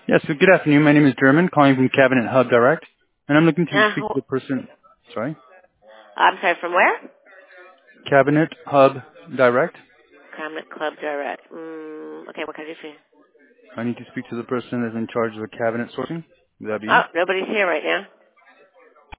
Yes, so good afternoon. My name is German, calling from Cabinet Hub Direct, and I'm looking to speak to the person. Sorry, I'm sorry, from where? Cabinet Hub Direct. Cabinet Club Direct. Okay, what can I do for you? I need to speak to the person that's in charge of the cabinet sourcing. Would that be you? Oh, nobody's here right now.